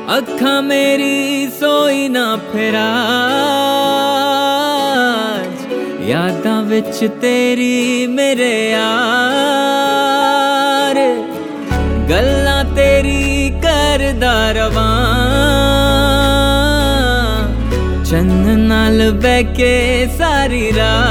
अखा मेरी सोई ना फिरा यादां विच तेरी मेरे यार गल्लां तेरी करदा रवां चन्न नाल बैके सारी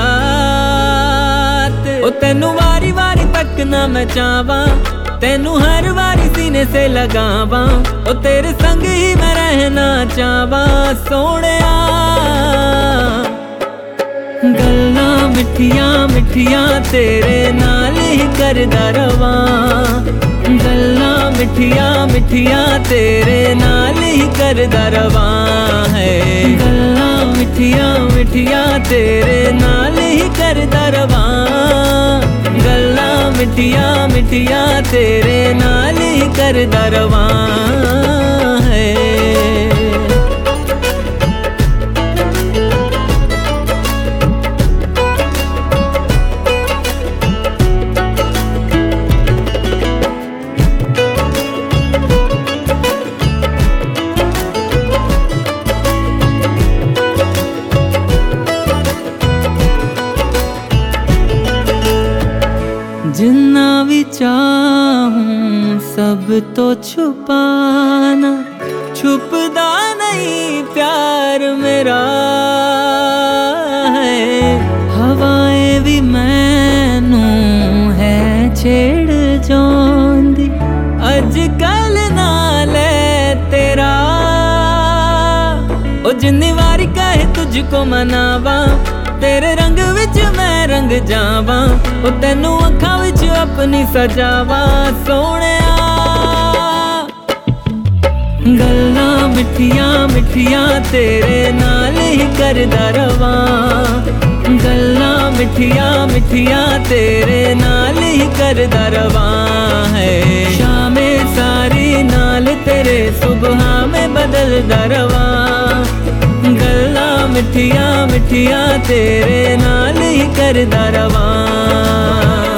रात ओ तेनू वारी वारी तक ना मैं चाहवां तेनू हर बारी सीने से लगावा ओ तेरे संग ही मैं रहना चाहवा सोहणिया गल्लां मिठियां मिठियां तेरे नाल ही करदा रवां गल्लां मिठियां मिठियां तेरे नाल ही करदा रवां है गल्लां मिठियां मिठियां तेरे नाल ही करदा रवां गल्लां मिठियां मिठियां तेरे नाल ही करदा रवां है। जिन्ना भी चाहूं सब तो छुपाना छुपदा नहीं प्यार मेरा है हवाएं भी मैनू है छेड़ जांदी अजकल नाल तेरा ओ जिन्नी वारी कहे तुझको मनावा तेरे रंग विच मैं रंग जावा ओ तेनू अखां विच अपनी सजावा सोहणिया गल्लां मिठियां मिठियां तेरे नाल ही करदा रवां गल्लां मिठियां मिठियां तेरे नाल ही करदा रवां है शामे सारी नाल तेरे सुबह में बदलदा रवां गल्लां मिठियां मिठियां तेरे नाल ही करदा रवां।